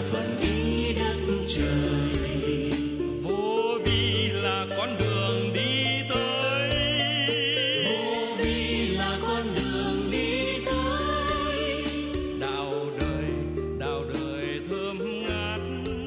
thuần ý đất trời. Vô vi là con đường đi tới, Vô vi là con đường đi tới. đạo đời thơm ngát,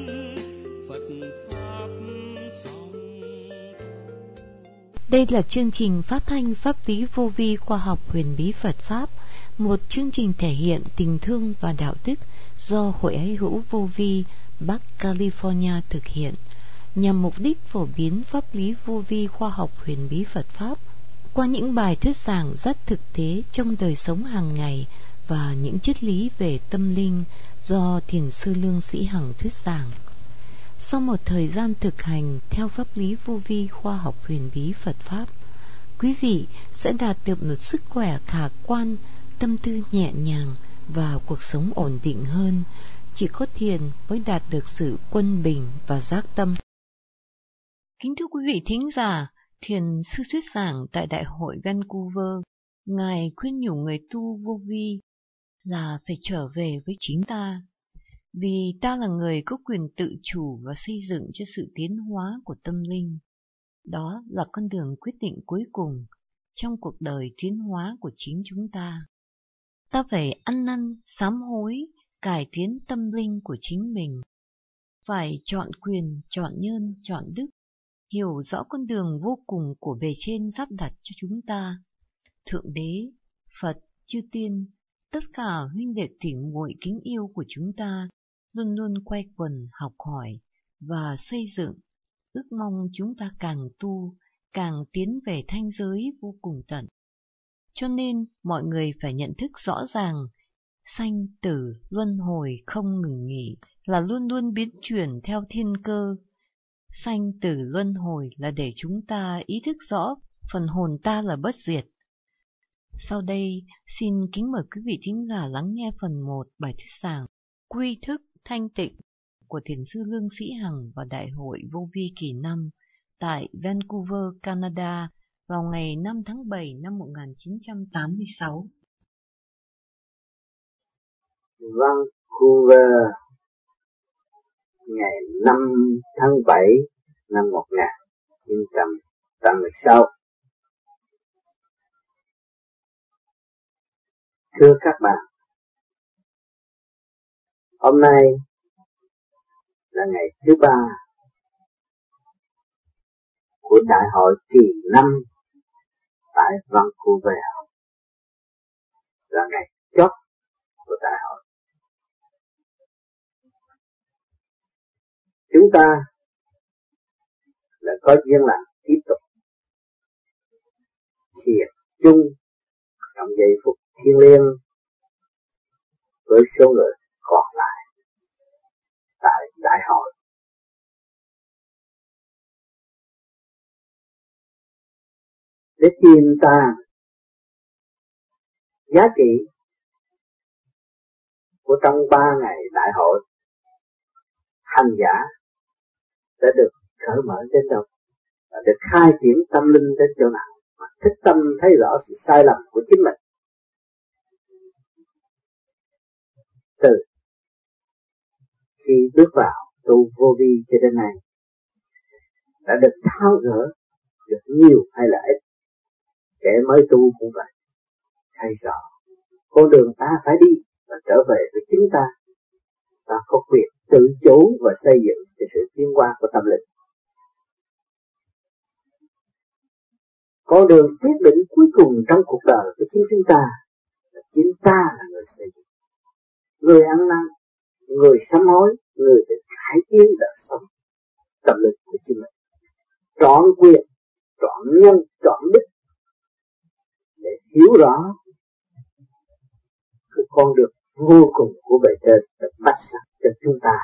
Phật pháp song thu. Đây là chương trình phát thanh pháp lý vô vi khoa học huyền bí Phật Pháp, một chương trình thể hiện tình thương và đạo đức do Hội Ái Hữu Vô Vi Bắc California thực hiện, nhằm mục đích phổ biến pháp lý vô vi khoa học huyền bí Phật Pháp qua những bài thuyết giảng rất thực tế trong đời sống hàng ngày và những triết lý về tâm linh do Thiền sư Lương Sĩ Hằng thuyết giảng. Sau một thời gian thực hành theo pháp lý vô vi khoa học huyền bí Phật Pháp, quý vị sẽ đạt được một sức khỏe khả quan, tâm tư nhẹ nhàng và cuộc sống ổn định hơn. Chỉ có thiền mới đạt được sự quân bình và giác tâm. Kính thưa quý vị thính giả, Thiền sư thuyết giảng tại Đại hội Vancouver, Ngài khuyên nhủ người tu vô vi là phải trở về với chính ta, vì ta là người có quyền tự chủ và xây dựng cho sự tiến hóa của tâm linh. Đó là con đường quyết định cuối cùng trong cuộc đời tiến hóa của chính chúng ta. Ta phải ăn năn, sám hối, cải tiến tâm linh của chính mình. Phải chọn quyền, chọn nhân, chọn đức, hiểu rõ con đường vô cùng của bề trên sắp đặt cho chúng ta. Thượng Đế, Phật, chư Tiên, tất cả huynh đệ tỉ muội kính yêu của chúng ta luôn luôn quay quần học hỏi và xây dựng, ước mong chúng ta càng tu, càng tiến về thanh giới vô cùng tận. Cho nên mọi người phải nhận thức rõ ràng, sanh tử luân hồi không ngừng nghỉ là luôn luôn biến chuyển theo thiên cơ. Sanh tử luân hồi là để chúng ta ý thức rõ phần hồn ta là bất diệt. Sau đây, xin kính mời quý vị thính giả lắng nghe phần 1 bài thuyết giảng Quy thức thanh tịnh của Thiền sư Lương Sĩ Hằng và Đại hội Vô Vi kỳ 5 tại Vancouver, Canada vào ngày 5 tháng 7 năm 1986. Vancouver, ngày 5 tháng 7 năm 1986. Thưa các bạn, hôm nay là ngày thứ 3 của Đại hội kỳ 5 tại Vancouver, là ngày chót của Đại hội. Chúng ta là có duyên lành tiếp tục thiền chung trong giây phút thiêng liêng với số người còn lại tại Đại hội. Để tìm ta giá trị của trong 3 ngày Đại hội, hành giả đã được cởi mở đến đâu và được khai triển tâm linh đến chỗ nào, mà thức tâm thấy rõ sự sai lầm của chính mình. Từ khi bước vào tu vô vi cho đến nay đã được tháo gỡ được nhiều hay là ít. Kẻ mới tu cũng vậy, thấy rõ con đường ta phải đi và trở về với chính ta. Ta có quyền tự chủ và xây dựng cho sự tiến hóa của tâm linh. Con đường quyết định cuối cùng trong cuộc đời của chính chúng ta là chính ta là người xây dựng, người ăn năn, người sám hối, người được cải tiến đời sống tâm linh của chính mình. Trọn quyền, trọn nhân, trọn đức để hiểu rõ cái con đường vô cùng của bề trên được bắt sẵn cho chúng ta.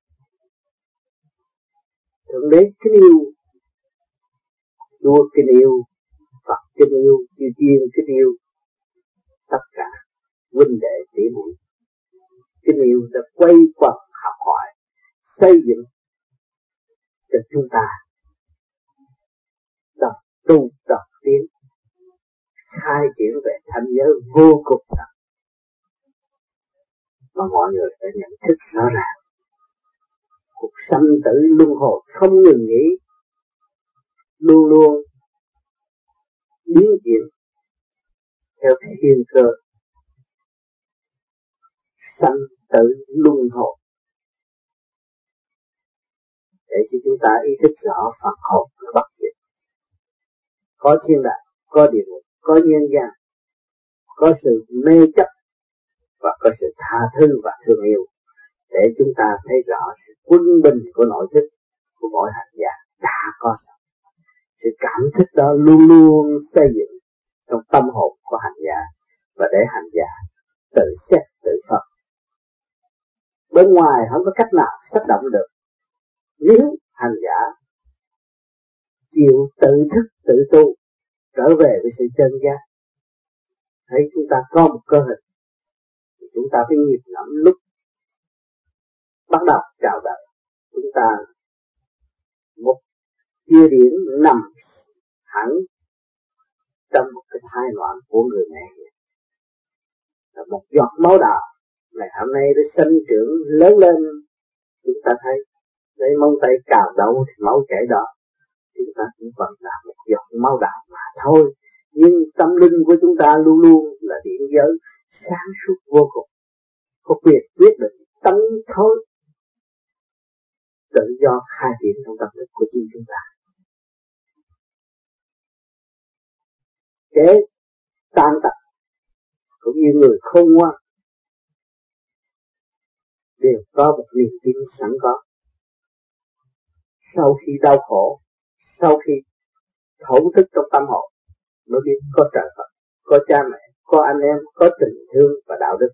Thượng Đế kính yêu, Chúa kính yêu, Phật kính yêu, chư Tiên kính yêu, tất cả huynh đệ tỷ muội kính yêu đã quay quần học hỏi, xây dựng cho chúng ta tập tu tập tiến, khai triển về thanh giới vô cùng thật mà mọi người đã nhận thức rõ ràng. sanh tử luân hồi không ngừng nghỉ, luôn luôn biến chuyển theo thiên cơ, sanh tử luân hồi, để cho chúng ta ý thức rõ Phật hồn là bất diệt. Có thiên đàng, có địa ngục, có nhân gian, có sự mê chấp và có sự tha thứ và thương yêu, để chúng ta thấy rõ sự quân bình của nội thức của mỗi hành giả đã có. Sự cảm thức đó luôn luôn xây dựng trong tâm hồn của hành giả, và để hành giả tự xét tự phân. Bên ngoài không có cách nào tác động được. Nếu hành giả chịu tự thức tự tu, trở về với sự chân giác, thấy chúng ta có một cơ hình, chúng ta phải nghiệp lắm lúc bắt đầu chào đời. Chúng ta một chia điển nằm hẳn trong một cái thai loạn của người mẹ, là một giọt máu đào ngày hôm nay đã sinh trưởng lớn lên. Chúng ta thấy lấy móng tay cào đầu thì máu chảy đó, chúng ta cũng vẫn là một giọt máu đào mà thôi. Nhưng tâm linh của chúng ta luôn luôn là điển giới sáng suốt vô cùng, có quyền quyết định tấn thối tự do khai triển trong tâm lực của chính chúng ta. Kẻ tàn tật cũng như người khôn ngoan đều có một niềm tin sẵn có. Sau khi đau khổ, sau khi thổn thức trong tâm hồn, mới biết có trời Phật, có cha mẹ, có anh em, có tình thương và đạo đức.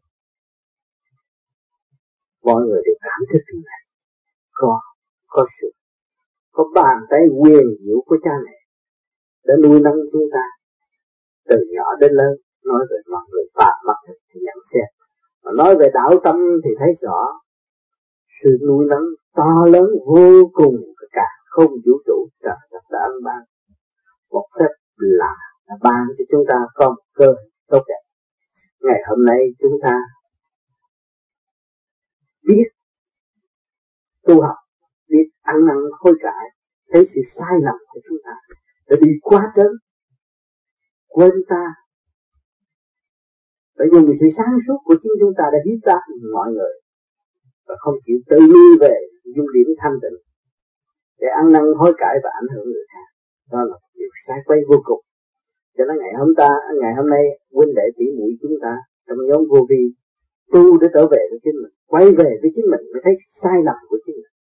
Mọi người đều cảm thức điều này. Có sự, có bàn tay quyền diệu của cha mẹ đã nuôi nấng chúng ta từ nhỏ đến lớn. Nói về mọi người phàm mắt thì nhận xét, mà nói về đạo tâm thì thấy rõ sự nuôi nấng to lớn vô cùng cả không vũ trụ trời đất đã ban. Một phép là ban cho chúng ta có một cơ hội tốt đẹp. Ngày hôm nay chúng ta biết tu học, biết ăn năn hối cải, thấy sự sai lầm của chúng ta đã đi quá trớn, quên ta. Phải dùng sự sáng suốt của chính chúng ta đã hiếp đáp mọi người, và không chịu tự lui về dung điểm thanh tịnh để ăn năn hối cải và ảnh hưởng người khác. Đó là một điều sai quay vô cùng. Cho nên ngày hôm nay huynh đệ tỷ muội chúng ta trong nhóm vô vi tu để trở về với chính mình, quay về với chính mình mới thấy sai lầm của chính mình.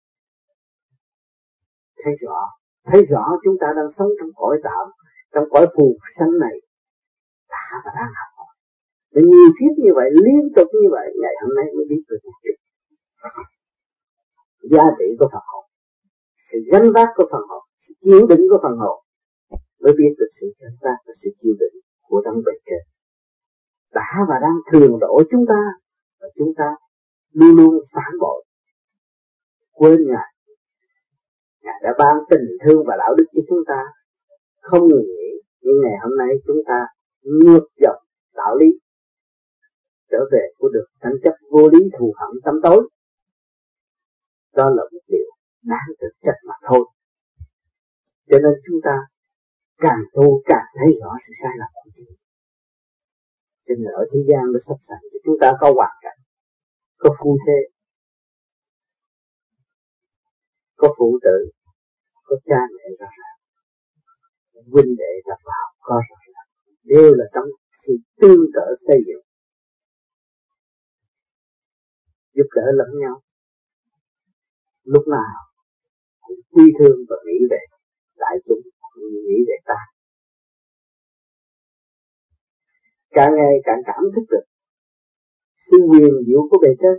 Thấy rõ chúng ta đang sống trong cõi tạm, trong cõi phù sanh này đã và đang học hỏi. Và nhiều kiếp như vậy, liên tục như vậy, ngày hôm nay mới biết được một chút giá trị của phần hồn, sự gánh vác của phần hồn, sự chịu đựng của phần hồn, mới biết được sự gánh vác và sự chịu đựng của đấng bề trên đã và đang thường đổ chúng ta, và chúng ta luôn luôn phản bội, quên Ngài. Ngài đã ban tình thương và đạo đức cho chúng ta không ngừng nghỉ, nhưng ngày hôm nay chúng ta ngược dòng đạo lý, trở về của được tranh chấp vô lý thù hận tâm tối. Đó là một điều đáng tự trách mà thôi. Cho nên chúng ta càng tu càng thấy rõ sự sai lầm của chúng. Cho nên ở thế gian nó sắp sẵn cho chúng ta có hoàn cảnh, có phu thê, có phụ tử, có cha mẹ rõ ràng, huynh đệ gặp vào có rõ ràng, đều là trong sự tương trợ xây dựng, giúp đỡ lẫn nhau, lúc nào cũng quy thương và nghĩ về đại chúng, nghĩ về ta. Càng ngày càng cảm thức được sự quyền diệu của bề trên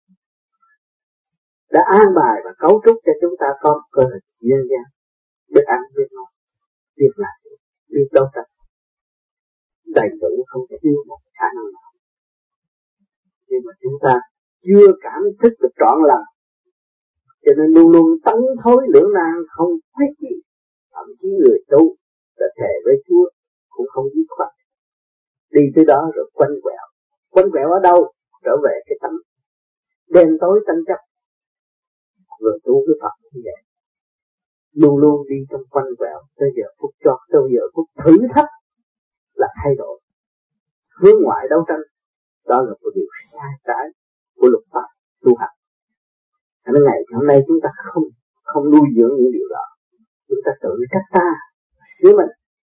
đã an bài và cấu trúc cho chúng ta có cơ hội duyên dáng, biết ăn biết nói, biết làm, biết đấu tranh đầy đủ, không thiếu một khả năng nào. Nhưng mà chúng ta chưa cảm thức được trọn lành, cho nên luôn luôn tấn thối lưỡng nan, không quyết gì. Thậm chí người tu đã thề với Chúa cũng không dứt khoát, đi tới đó rồi quanh quẹo ở đâu? Trở về cái tánh đen tối tranh chấp, người tu với Phật như vậy, luôn luôn đi trong quanh quẹo, tới giờ phút chót, tới giờ phút thử thách là thay đổi, hướng ngoại đấu tranh. Đó là một điều sai trái của luật pháp tu hành. Nên ngày hôm nay chúng ta không nuôi dưỡng những điều đó, chúng ta tự trách ta, sửa mình.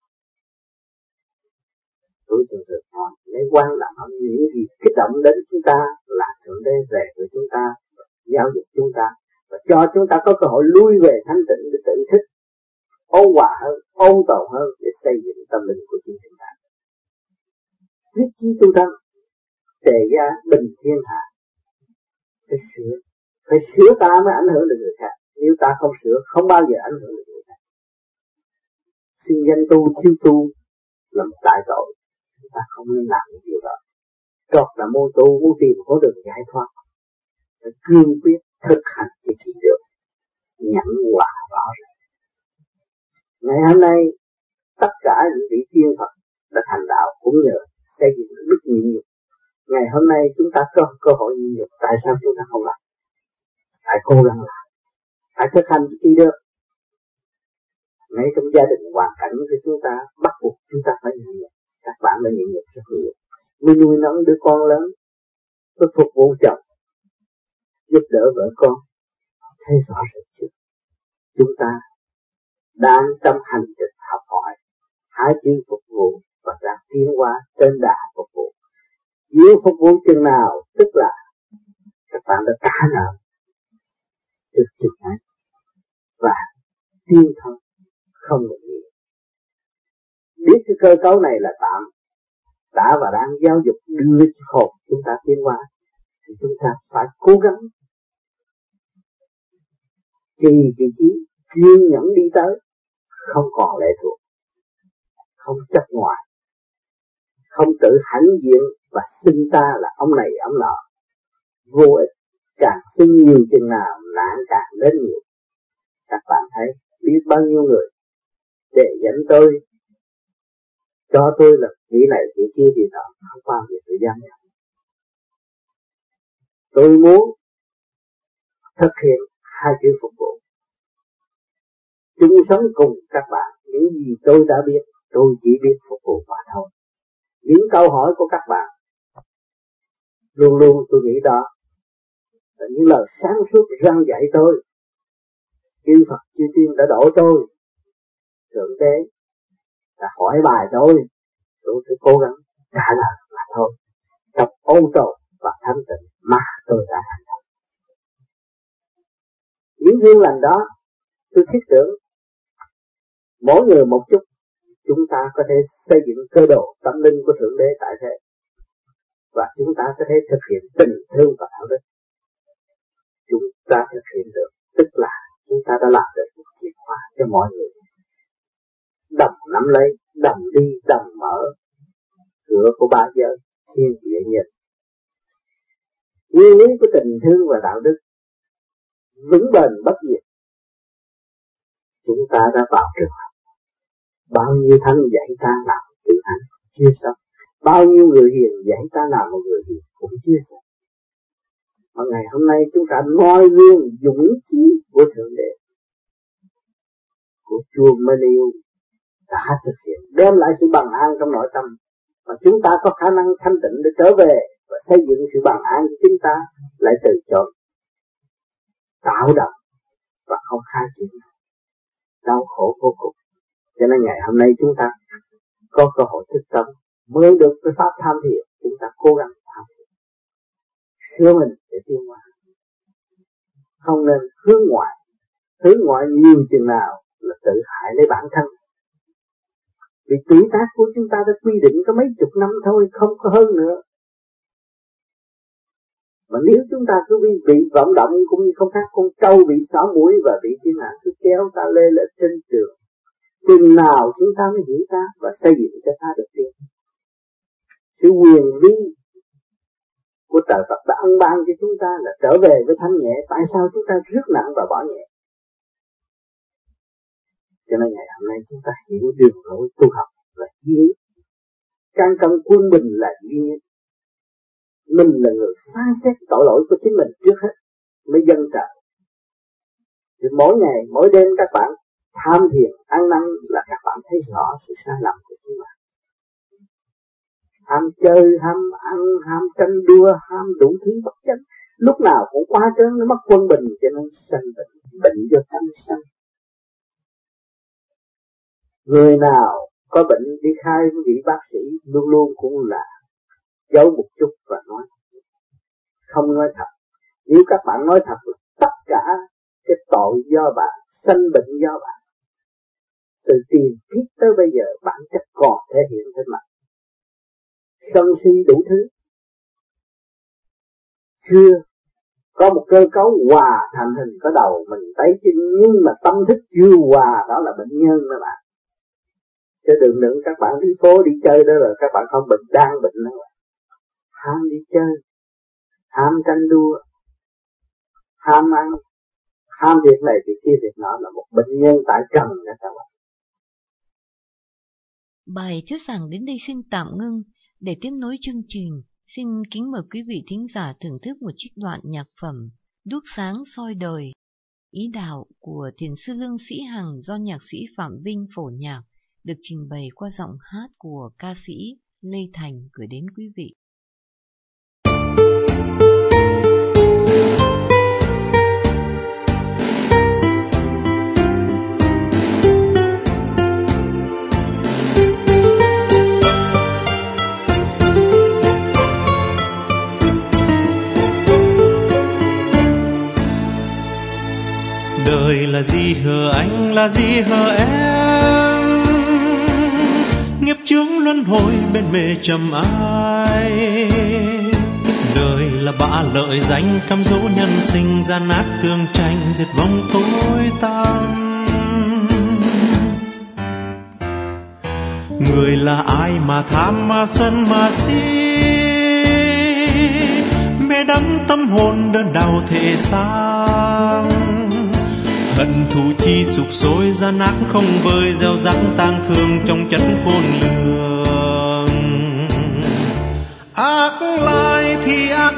Tôi thường nói, lấy quan làm những gì kích động đến chúng ta là Thượng Đế về với chúng ta, giáo dục chúng ta và cho chúng ta có cơ hội lui về thanh tịnh để tự thức, ôn hòa hơn, ôn tồn hơn để xây dựng tâm linh của chính chúng ta. Quyết chí tu tâm, tề gia bình thiên hạ. Phải sửa ta mới ảnh hưởng được người khác. Nếu ta không sửa, không bao giờ ảnh hưởng được người khác. Xin danh tu, thiếu tu là một đại tội. Chúng ta không nên làm những điều đó. Trọt là môn tu, muốn tìm có được giải thoát. Phải cương quyết thực hành cho trị được. Nhẫn hòa rõ ràng. Ngày hôm nay, tất cả những vị tiên Phật đã thành đạo cũng nhờ xây dựng đức nhịn nhục. Ngày hôm nay chúng ta có cơ hội nhịn nhục, tại sao chúng ta không làm? Phải cố gắng làm, phải thực hành chi được. Ngay trong gia đình hoàn cảnh của chúng ta bắt buộc chúng ta phải nhịn nhục. Các bạn đã nhịn nhục rất nhiều, mới nuôi nấng đứa con lớn, mới phục vụ chồng, giúp đỡ vợ con. Thấy rõ rệt chưa? Chúng ta đang trong hành trình học hỏi, hai chữ phục vụ và đang tiến hóa trên đà phục vụ. Nếu phục vụ chừng nào tức là các bạn đã trả nợ được chừng ấy và tiên thân không được gì. Biết cái cơ cấu này là tạm, đã và đang giáo dục đưa hồn chúng ta tiến hóa, thì chúng ta phải cố gắng kỳ trí kiên nhẫn đi tới, không còn lệ thuộc, không chấp ngoài, không tự hãnh diện và xưng ta là ông này ông nọ. Vô ích, càng xưng nhiều chừng nào nạn càng đến nhiều. Các bạn thấy biết bao nhiêu người để dẫn tôi, cho tôi là vị này vị kia gì đó, không bao giờ tôi dám nhận. Tôi muốn thực hiện hai chữ phục vụ, chung sống cùng các bạn. Những gì tôi đã biết, tôi chỉ biết phục vụ mà thôi. Những câu hỏi của các bạn luôn luôn tôi nghĩ đó là những lời sáng suốt răn dạy tôi. Chư Phật chư Tiên đã đổ tôi, Thượng Đế đã hỏi bài tôi phải cố gắng trả lời mà thôi. Trong ôn tồn và thanh tịnh mà tôi đã hành động. Những duyên lành đó tôi thiết tưởng mỗi người một chút, chúng ta có thể xây dựng cơ đồ tâm linh của Thượng Đế tại thế, và chúng ta có thể thực hiện tình thương và đạo đức. Chúng ta thực hiện được, tức là chúng ta đã làm được một chìa khóa cho mọi người. Đồng nắm lấy, đồng đi, đồng mở cửa của ba giới thiên địa nhân. Nguyên lý của tình thương và đạo đức vững bền bất diệt. Chúng ta đã vào trường học, bao nhiêu thánh dạy ta làm tự hành chưa xong, bao nhiêu người hiền dạy ta làm một người hiền cũng chưa xong. Mà ngày hôm nay chúng ta noi gương dũng chí của Thượng Đế, của Chúa Mê-ni-u đã thực hiện, đem lại sự bằng an trong nội tâm, mà chúng ta có khả năng thanh tịnh để trở về và xây dựng sự bằng an của chúng ta, lại từ chối tạo động và không khai triển, đau khổ vô cùng. Cho nên ngày hôm nay chúng ta có cơ hội thức tâm mới được cái pháp tham thiền. Chúng ta cố gắng tham thiền, sửa mình để tiến hóa, không nên hướng ngoại nhiều chừng nào là tự hại lấy bản thân. Vì tuổi tác của chúng ta đã quy định có mấy chục năm thôi, không có hơn nữa. Mà nếu chúng ta cứ bị vận động cũng như không khác con trâu bị xỏ mũi và bị thiên hạ cứ kéo ta lê lên trên trường, chừng nào chúng ta mới hiểu ta và xây dựng cho ta được tiến. Sự quyền vi của trời Phật đã ân ban cho chúng ta là trở về với thanh nhẹ. Tại sao chúng ta rước nặng và bỏ nhẹ? Cho nên ngày hôm nay chúng ta hiểu đường lối tu học là duy nhất. Căn công quân bình là duy nhất. Mình là người phán xét tội lỗi của chính mình trước hết mới dâng trời. Thì mỗi ngày, mỗi đêm các bạn tham thiền, ăn năn là các bạn thấy rõ sự sai lầm của chúng bạn. Ham chơi, ham ăn, ham tranh đua, ham đủ thứ bất chấp, lúc nào cũng quá trớn, nó mất quân bình, cho nên sanh bệnh do tâm sanh. Người nào có bệnh đi khai với vị bác sĩ luôn luôn cũng là giấu một chút và nói, không nói thật. Nếu các bạn nói thật, tất cả cái tội do bạn, sanh bệnh do bạn. Từ tiền kiếp tới bây giờ bản chất còn thể hiện trên mặt. Sân si đủ thứ. Chưa có một cơ cấu hòa thành hình có đầu mình tay chân, nhưng mà tâm thức chưa hòa, đó là bệnh nhân đó bạn. Chứ đừng đừng các bạn đi phố đi chơi đó là các bạn không bệnh, đang bệnh đó. Ham đi chơi, ham tranh đua, ham ăn, ham việc này việc kia việc nọ là một bệnh nhân tại trần đó các bạn. Bài thuyết giảng đến đây xin tạm ngưng. Để tiếp nối chương trình, xin kính mời quý vị thính giả thưởng thức một trích đoạn nhạc phẩm Đuốc sáng soi đời, ý đạo của Thiền sư Lương Sĩ Hằng do nhạc sĩ Phạm Vinh phổ nhạc, được trình bày qua giọng hát của ca sĩ Lê Thành gửi đến quý vị. Đời là gì hờ anh, là gì hờ em, nghiệp chướng luân hồi bên mê trầm ai. Đời là bạ lợi danh, cám dỗ nhân sinh, gian ác thương tranh, diệt vong tối tăm. Người là ai mà tham mà sân mà si, mê đắm tâm hồn đơn đau thể xác. Hận thù chi sục sôi, gian ác không vơi, gieo rắc tang thương trong chất khôn lường. Ác lại thì ác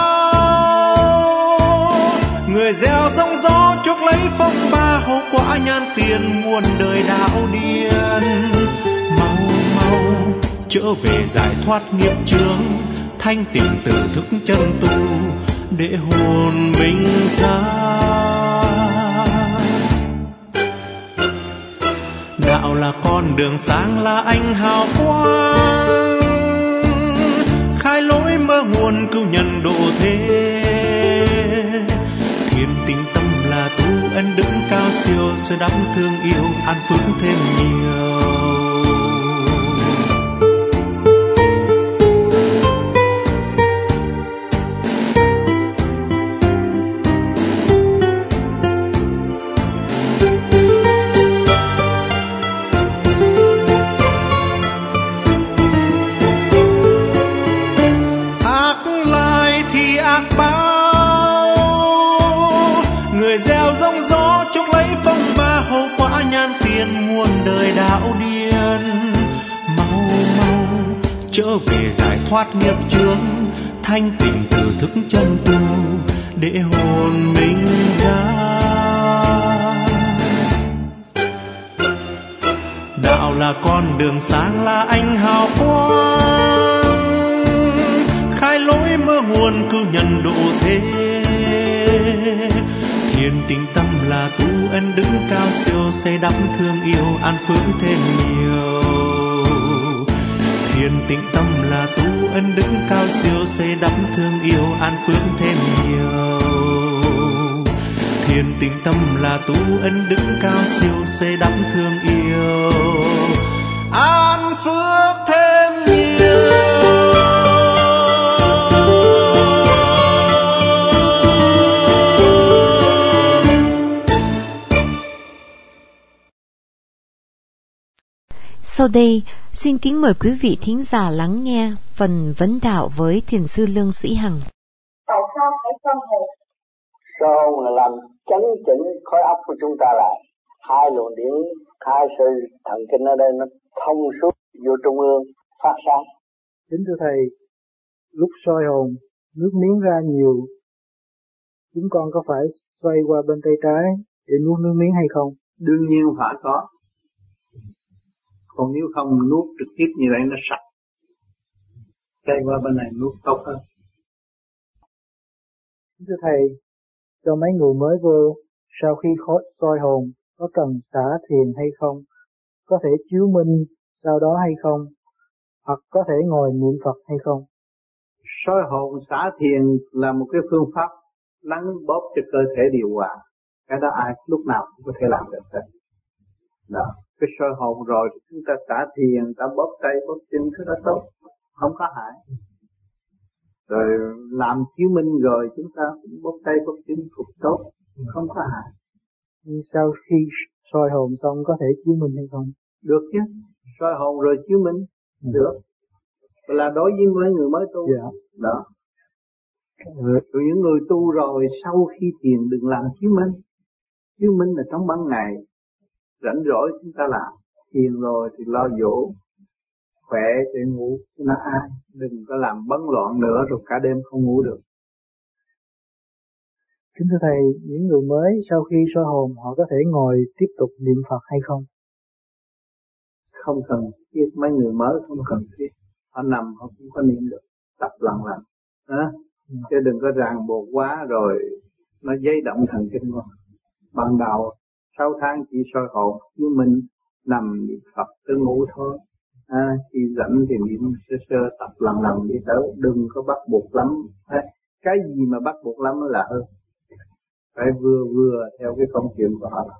báo, người gieo giông gió chuốc lấy phong ba, hậu quả nhan tiền muôn đời đạo điên. Mau mau trở về giải thoát nghiệp chướng, thanh tịnh tự thức chân tu để hồn mình ra. Đạo là con đường sáng, là ánh hào quang, khai lối mơ nguồn cứu nhân độ thế. Thiên tinh tâm là tu ân đức cao siêu, sẽ đắm thương yêu an phước thêm nhiều. Trở về giải thoát nghiệp chướng, thanh tịnh tự thức chân tu để hồn mình ra. Đạo là con đường sáng, là ánh hào quang, khai lối mơ nguồn cứu nhân độ thế. Thiên tinh tâm là tu ân đức cao siêu, xây đắp thương yêu an phước thêm nhiều. Thiên tĩnh tâm là tu ân đức cao siêu, xây đắp thương yêu an phước thêm nhiều. Thiên tĩnh tâm là tu ân đức cao siêu, xây đắp thương yêu an phước thêm nhiều. Sau đây, xin kính mời quý vị thính giả lắng nghe phần vấn đạo với Thiền sư Lương Sĩ Hằng. Tại sao phải soi hồn? Soi hồn là làm chấn chỉnh khối óc của chúng ta lại. Hai luồng điển, hai sự thần kinh ở đây nó thông suốt vô trung ương, phát sáng. Kính thưa Thầy, lúc soi hồn, nước miếng ra nhiều, chúng con có phải xoay qua bên tay trái để nuốt nước miếng hay không? Đương nhiên phải có. Còn nếu không nuốt trực tiếp như vậy nó sạch. Cây qua bên này nuốt tốt hơn. Thưa Thầy, cho mấy người mới vô, sau khi soi hồn, có cần xả thiền hay không? Có thể chiếu minh sau đó hay không? Hoặc có thể ngồi niệm Phật hay không? Soi hồn xả thiền là một cái phương pháp nắn bóp cho cơ thể điều hòa. Cái đó ai lúc nào cũng có thể làm được hết. Đó. Cái soi hồn rồi chúng ta xả thiền, ta bóp tay bóp chân, cái đó tốt, không có hại. Rồi làm chiếu minh rồi chúng ta cũng bóp tay bóp chân phục tốt, không có hại. Nhưng sau khi soi hồn xong có thể chiếu minh hay không? Được chứ, soi hồn rồi chiếu minh, được. Là đối với mấy người mới tu. Dạ. Đó. Rồi những người tu rồi sau khi thiền đừng làm chiếu minh. Chiếu minh là trong ban ngày, rảnh rỗi chúng ta làm. Thiền rồi thì lo dỗ, khỏe để ngủ, nó an. Đừng có làm bấn loạn nữa rồi cả đêm không ngủ được. Kính thưa Thầy, những người mới sau khi soi hồn họ có thể ngồi tiếp tục niệm Phật hay không? Không cần thiết, mấy người mới không cần thiết. Họ nằm họ cũng có niệm được, tập lần. Chứ đừng có ràng buộc quá rồi nó dây động thần kinh quá. Ban đầu 6 tháng chỉ soi hồn, chứ mình nằm niệm Phật tới ngủ thôi. Khi rảnh thì niệm sơ tập lần đi tới, đừng có bắt buộc lắm. Cái gì mà bắt buộc lắm là hơn. Phải vừa theo cái công chuyện của họ.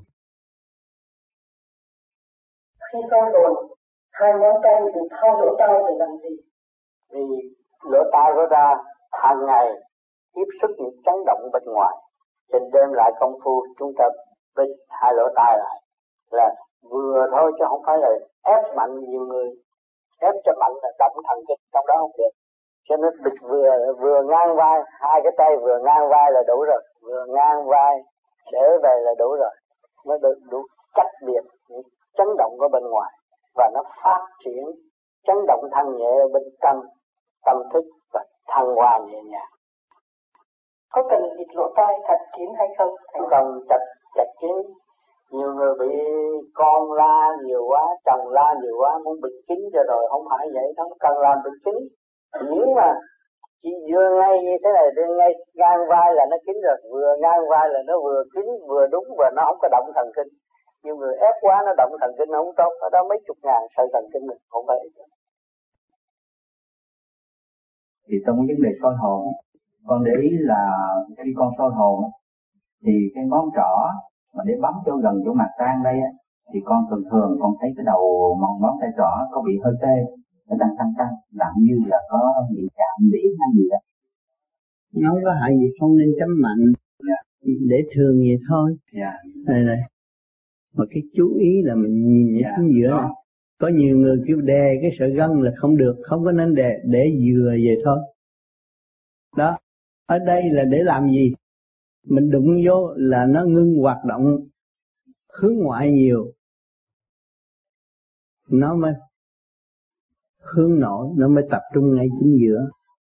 Khi soi hồn, 2 ngón tay bị thao lỗ tai để làm gì? Vì lỗ tai của ta hàng ngày tiếp xúc những chấn động bên ngoài, cho nên đem lại công phu chúng ta bịt 2 lỗ tai lại là vừa thôi, chứ không phải là ép mạnh. Nhiều người ép cho mạnh là động thần kinh trong đó không được, cho nên bịt vừa ngang vai, 2 cái tay vừa ngang vai là đủ rồi, vừa ngang vai để về là đủ rồi, nó đủ cách biệt những chấn động của bên ngoài và nó phát triển chấn động thanh nhẹ ở bên trong tâm thức và thăng hoa nhẹ nhàng. Có cần bịt lỗ tai chặt kín hay không? Không cần chặt kín. Nhiều người bị con la nhiều quá, chồng la nhiều quá, muốn bịt kín cho rồi, không phải vậy, không cần làm bịt kín. Nhưng mà chỉ vừa ngay như thế này, đến ngay ngang vai là nó kín rồi, vừa ngang vai là nó vừa kín, vừa đúng và nó không có động thần kinh. Nhiều người ép quá nó động thần kinh không tốt, ở đó mấy chục ngàn sợi thần kinh mình không phải. Thì trong vấn đề soi hồn, con để ý là khi con soi hồn thì cái ngón trỏ mà để bấm cho gần chỗ mặt trán đây á, thì con thường con thấy cái đầu ngón tay trỏ có bị hơi tê, nó đang tăng, làm như là có bị chạm điểm hay gì đó. Nó không có hại gì, không nên chấm mạnh, để thường vậy thôi. Này. Mà cái chú ý là mình nhìn chính giữa này. Có nhiều người kêu đè cái sợi gân là không được, không có nên để vừa vậy thôi. Đó, ở đây là để làm gì? Mình đụng vô là nó ngưng hoạt động hướng ngoại nhiều, nó mới hướng nội, nó mới tập trung ngay chính giữa.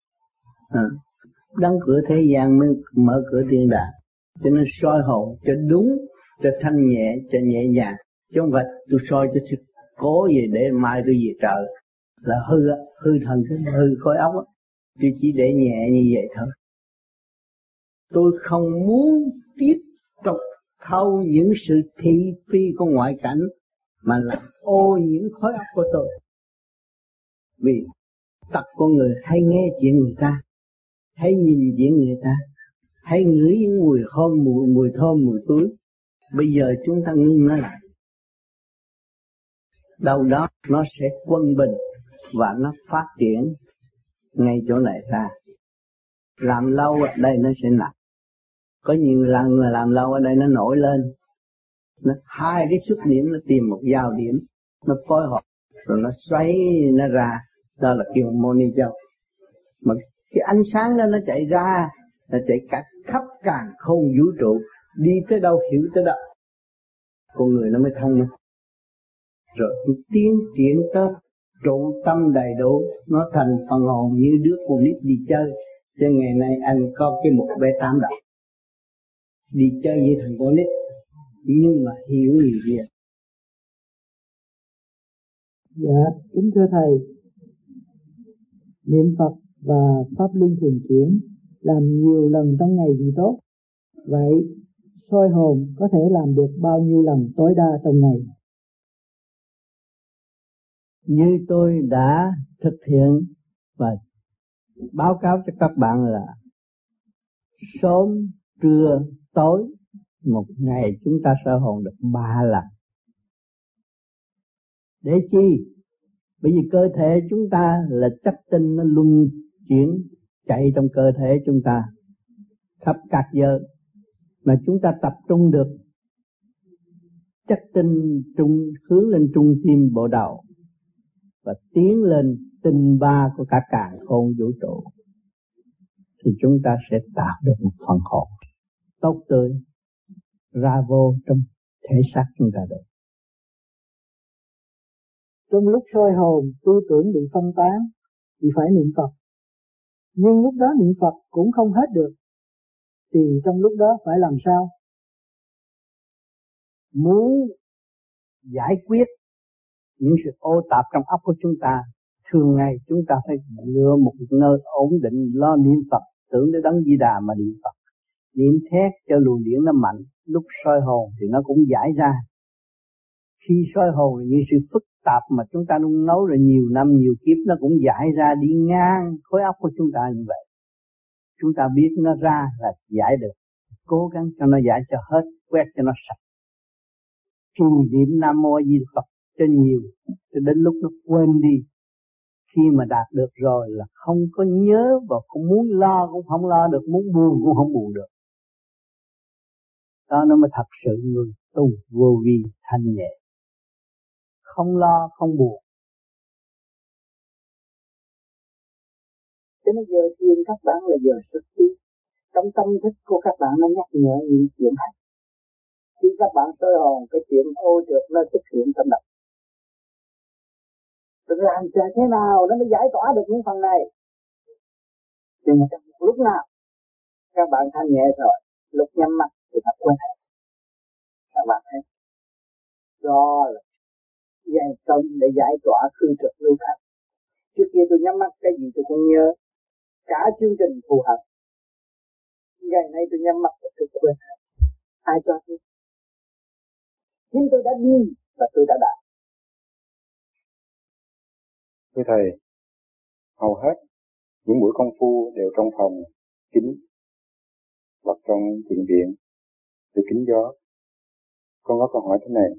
Đóng cửa thế gian mới mở cửa thiên đàng. Cho nên soi hồn cho đúng, cho thanh nhẹ, cho nhẹ nhàng. Chứ không phải tôi soi cho cố gì để mai tôi về trời là hư thần kinh, hư khối óc. Tôi chỉ để nhẹ như vậy thôi. Tôi không muốn tiếp tục thâu những sự thị phi của ngoại cảnh mà làm ô nhiễm khối óc của tôi. Vì tập con người hay nghe chuyện người ta, hay nhìn chuyện người ta, hay ngửi những mùi thơm, mùi túi. Bây giờ chúng ta ngưng nó lại. Đâu đó nó sẽ quân bình và nó phát triển ngay chỗ này ta. Làm lâu ở đây nó sẽ nặng. Có nhiều lần là làm lâu ở đây nó nổi lên. Nó 2 cái xuất điểm nó tìm một giao điểm, nó phối hợp rồi nó xoáy nó ra, đó là kêu moni châu. Mà cái ánh sáng đó nó chạy ra, nó chạy cả khắp càn khôn vũ trụ, đi tới đâu hiểu tới đó. Con người nó mới thông minh. Rồi tiến triển tới trụ tâm đầy đủ, nó thành phần hồn như đứa con nít đi chơi. Cho ngày nay anh có cái một B8 đầu, đi chơi với thằng con nít, nhưng mà hiểu người kia. Dạ, kính thưa Thầy, niệm Phật và Pháp Luân thường chuyển làm nhiều lần trong ngày thì tốt. Vậy soi hồn có thể làm được bao nhiêu lần tối đa trong ngày? Như tôi đã thực hiện và báo cáo cho các bạn là sớm, trưa, tối một ngày chúng ta soi hồn được 3 lần. Để chi? Bởi vì cơ thể chúng ta là chất tinh nó luân chuyển chạy trong cơ thể chúng ta khắp các giờ, mà chúng ta tập trung được chất tinh hướng lên trung tim bộ đầu và tiến lên tinh ba của cả càn khôn vũ trụ, thì chúng ta sẽ tạo được một phần hồn tốt tươi ra vô trong thể xác chúng ta được. Trong lúc soi hồn, tư tưởng bị phân tán thì phải niệm Phật, nhưng lúc đó niệm Phật cũng không hết được, thì trong lúc đó phải làm sao? Muốn giải quyết những sự ô tạp trong óc của chúng ta, thường ngày chúng ta phải lựa một nơi ổn định, lo niệm Phật, tưởng đến Đấng Di Đà mà niệm Phật, niệm thét cho luồng điển nó mạnh. Lúc soi hồn thì nó cũng giải ra. Khi soi hồn những sự phức tạp mà chúng ta nung nấu rồi nhiều năm nhiều kiếp, nó cũng giải ra đi ngang khối óc của chúng ta như vậy. Chúng ta biết nó ra là giải được, cố gắng cho nó giải cho hết, quét cho nó sạch. Khi niệm Nam Mô A Di Đà Phật cho nhiều, cho đến lúc nó quên đi. Khi mà đạt được rồi là không có nhớ và cũng muốn lo cũng không lo được, muốn buồn cũng không buồn được. Đó nó mới thật sự người tu vô vi thanh nhẹ, không lo không buồn. Cho nên giờ thiền các bạn là giờ xuất trí. Trong tâm thức của các bạn nó nhắc nhở những chuyện hay. Khi các bạn soi hồn, cái chuyện ô trượt nó xuất hiện trong đầu. Rồi làm thế nào nó mới giải tỏa được những phần này? Nhưng mà trong lúc nào các bạn thanh nhẹ rồi, lúc nhắm mắt thì thật quên hết. Các bạn thấy đó là dày công để giải tỏa khư trực lưu thành. Trước kia tôi nhắm mắt cái gì tôi cũng nhớ, cả chương trình phù hợp. Ngày nay tôi nhắm mắt tôi quên hết. Ai cho tôi? Nhưng tôi đã đi và tôi đã đạt. Thưa Thầy, hầu hết những buổi công phu đều trong phòng kín hoặc trong thiền viện từ kín gió. Con có câu hỏi thế này.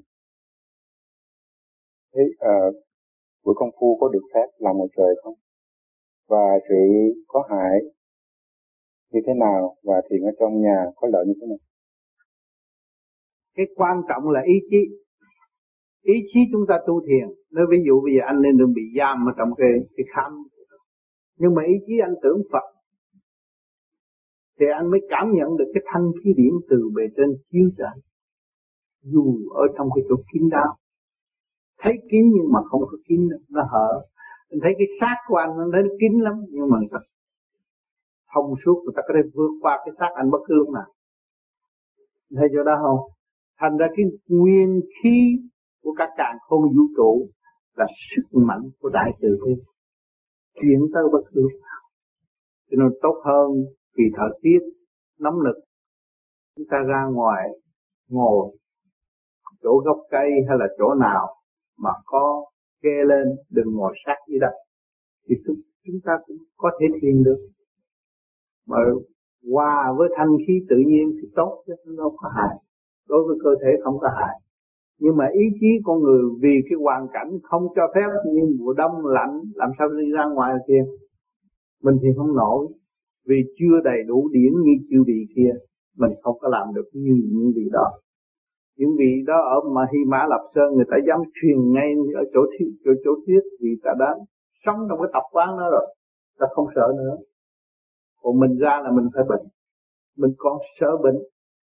Thế buổi công phu có được phép làm ngoài trời không? Và sự có hại như thế nào? Và thiền ở trong nhà có lợi như thế nào? Cái quan trọng là ý chí. Ý chí chúng ta tu thiền. Nói ví dụ bây giờ anh nên đừng bị giam ở trong cái khám. Nhưng mà ý chí anh tưởng Phật, thì anh mới cảm nhận được cái thanh khí điển từ bề trên chiếu ra. Dù ở trong cái chỗ kín đáo, thấy kín nhưng mà không có kín, nó hở. Anh thấy cái xác của anh, nó thấy nó kín lắm, nhưng mà người ta thông suốt, người ta có thể vượt qua cái xác anh bất cứ lúc nào. Thấy chỗ đó không? Thành ra cái nguyên khí của các càn khôn vũ trụ là sức mạnh của đại từ bi, chuyển tới bất cứ lúc nào. Cho nên tốt hơn vì thời tiết nóng nực, chúng ta ra ngoài ngồi chỗ gốc cây hay là chỗ nào mà có kê lên, đừng ngồi sát dưới đất, thì chúng ta cũng có thể thiền được. Mà hòa với thanh khí tự nhiên thì tốt chứ nó không có hại. Đối với cơ thể không có hại. Nhưng mà ý chí con người vì cái hoàn cảnh không cho phép, như mùa đông lạnh, làm sao đi ra ngoài kia. Mình thì không nổi, vì chưa đầy đủ điển như chư vị kia, mình không có làm được như những vị đó. Những vị đó ở mà Hy Mã Lạp Sơn người ta dám truyền ngay ở chỗ tuyết, vì ta đã sống trong cái tập quán đó rồi, ta không sợ nữa. Còn mình ra là mình phải bệnh, mình còn sợ bệnh.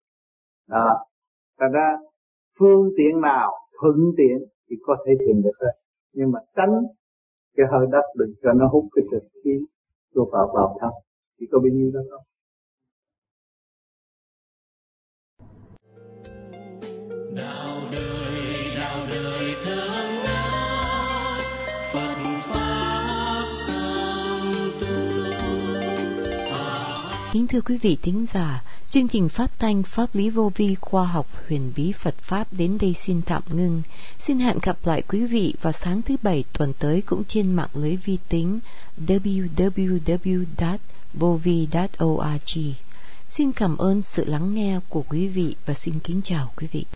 Thành ra phương tiện nào thuận tiện thì có thể thiền được hết, nhưng mà tránh cái hơi đất đừng cho nó hút cái trực khí vô vào thân, chỉ có bao nhiêu đó thôi. Kính thưa quý vị thính giả, chương trình phát thanh Pháp lý vô vi khoa học huyền bí Phật Pháp đến đây xin tạm ngưng. Xin hẹn gặp lại quý vị vào sáng thứ Bảy tuần tới cũng trên mạng lưới vi tính www.vovi.org. Xin cảm ơn sự lắng nghe của quý vị và xin kính chào quý vị.